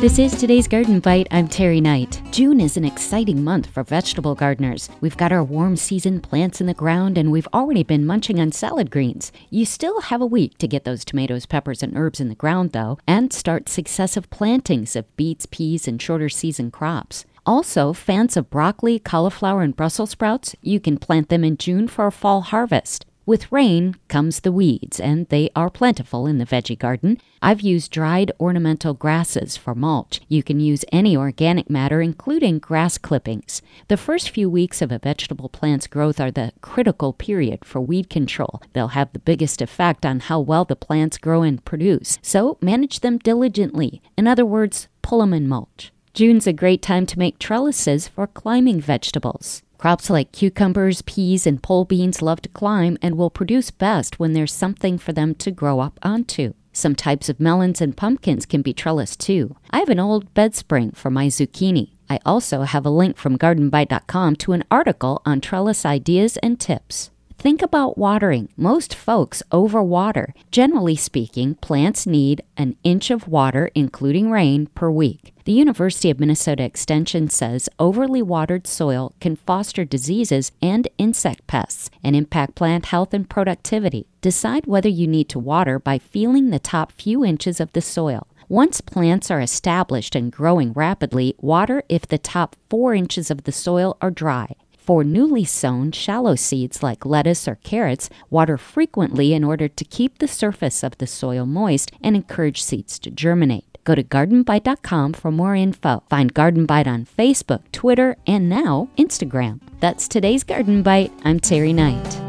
This is today's Garden Bite. I'm Terry Knight. June is an exciting month for vegetable gardeners. We've got our warm season plants in the ground and we've already been munching on salad greens. You still have a week to get those tomatoes, peppers, and herbs in the ground though, and start successive plantings of beets, peas, and shorter season crops. Also, fans of broccoli, cauliflower, and Brussels sprouts, you can plant them in June for a fall harvest. With rain comes the weeds, and they are plentiful in the veggie garden. I've used dried ornamental grasses for mulch. You can use any organic matter, including grass clippings. The first few weeks of a vegetable plant's growth are the critical period for weed control. They'll have the biggest effect on how well the plants grow and produce, so manage them diligently. In other words, pull them in mulch. June's a great time to make trellises for climbing vegetables. Crops like cucumbers, peas, and pole beans love to climb and will produce best when there's something for them to grow up onto. Some types of melons and pumpkins can be trellised too. I have an old bed spring for my zucchini. I also have a link from gardenbite.com to an article on trellis ideas and tips. Think about watering. Most folks overwater. Generally speaking, plants need an inch of water, including rain, per week. The University of Minnesota Extension says overly watered soil can foster diseases and insect pests and impact plant health and productivity. Decide whether you need to water by feeling the top few inches of the soil. Once plants are established and growing rapidly, water if the top 4 inches of the soil are dry. For newly sown, shallow seeds like lettuce or carrots, water frequently in order to keep the surface of the soil moist and encourage seeds to germinate. Go to gardenbite.com for more info. Find Garden Bite on Facebook, Twitter, and now Instagram. That's today's Garden Bite. I'm Terry Knight.